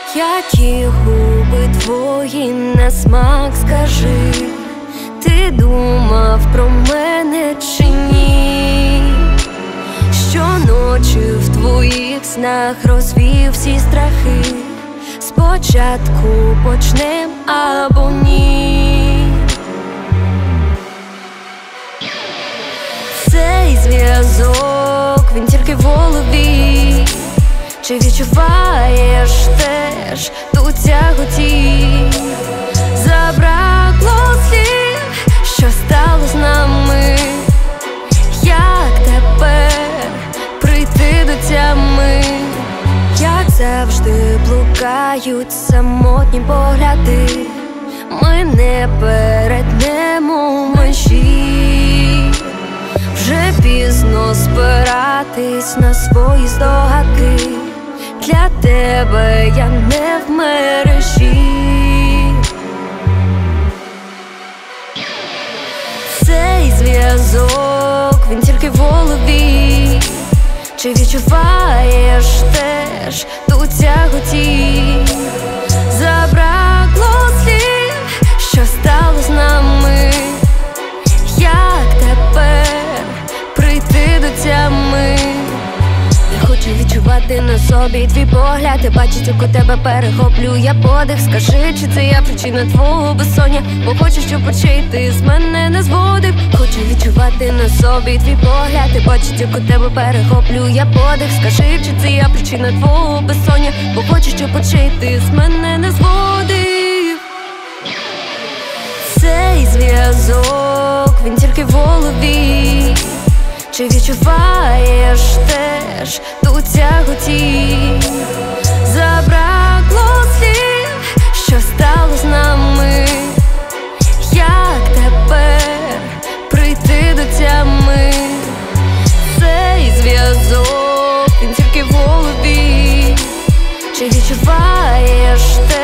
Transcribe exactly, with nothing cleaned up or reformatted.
Які губи твої на смак, скажи, ти думав про мене чи ні? Щоночі в твоїх снах розвів всі страхи. Спочатку почнем або ні. Цей зв'язок, він тільки в голові. Чи відчуваєш теж ту тяготі? Забракло слів, що стало з нами. Як тепер прийти до тями? Як завжди блукають самотні погляди. Ми не перетнемо межі. Вже пізно спиратись на свої здогадки. Для тебе я не в мережі. Цей зв'язок, він тільки в голові. Чи відчуваєш теж ту тяготі? Забракло слів, що стало з нами. Як тепер прийти до тями? Я хочу відчувати на собі твій погляд. Я бачу, як у тебе перехоплю я подих. Скажи, чи це я причина твого безсоння? Бо хочу, щоб очей ти з мене не зводив. Хочу відчувати на собі твій погляд. Я бачу, як у тебе перехоплю я подих. Скажи, чи це я причина твого безсоння? Бо хочу, щоб очей ти з мене не зводив. Цей зв'язок, він тільки в голові. Чи відчуваєш теж ту тяготі? Забракло слів, що стало з нами. Як тепер прийти до тями? Цей зв'язок, він тільки в голові. Чи відчуваєш теж